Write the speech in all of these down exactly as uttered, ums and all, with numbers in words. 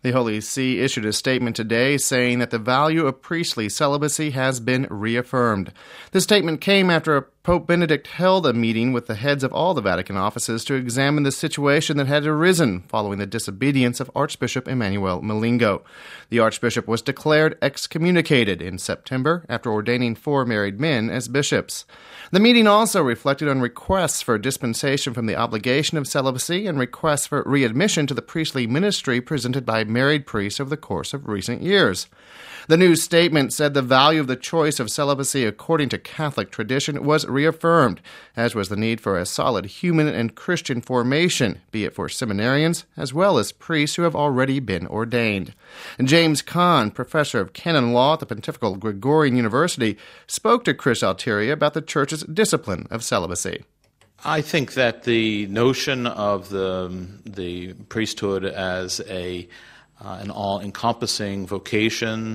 The Holy See issued a statement today saying that the value of priestly celibacy has been reaffirmed. The statement came after Pope Benedict held a meeting with the heads of all the Vatican offices to examine the situation that had arisen following the disobedience of Archbishop Emmanuel Malingo. The Archbishop was declared excommunicated in September after ordaining four married men as bishops. The meeting also reflected on requests for dispensation from the obligation of celibacy and requests for readmission to the priestly ministry presented by married priests over the course of recent years. The new statement said the value of the choice of celibacy according to Catholic tradition was reaffirmed, as was the need for a solid human and Christian formation, be it for seminarians as well as priests who have already been ordained. And James Kahn, professor of canon law at the Pontifical Gregorian University, spoke to Chris Altieri about the Church's discipline of celibacy. I think that the notion of the, the priesthood as a Uh, an all-encompassing vocation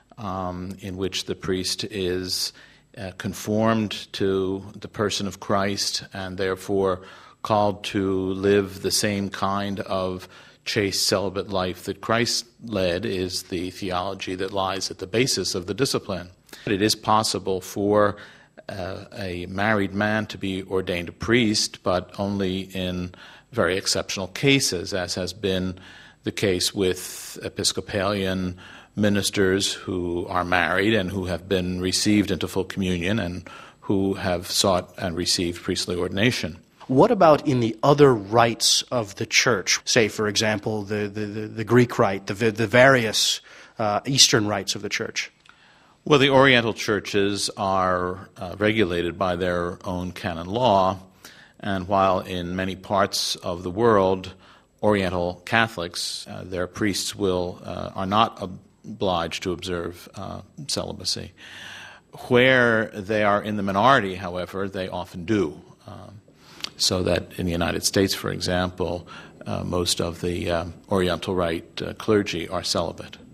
um, in which the priest is uh, conformed to the person of Christ and therefore called to live the same kind of chaste celibate life that Christ led is the theology that lies at the basis of the discipline. It is possible for uh, a married man to be ordained a priest, but only in very exceptional cases, as has been the case with Episcopalian ministers who are married and who have been received into full communion and who have sought and received priestly ordination. What about in the other rites of the Church? Say, for example, the, the, the, the Greek rite, the, the various uh, Eastern rites of the Church? Well, the Oriental churches are uh, regulated by their own canon law, and while in many parts of the world Oriental Catholics, uh, their priests will uh, are not obliged to observe uh, celibacy. Where they are in the minority, however, they often do. Um, so that in the United States, for example, uh, most of the uh, Oriental Rite uh, clergy are celibate.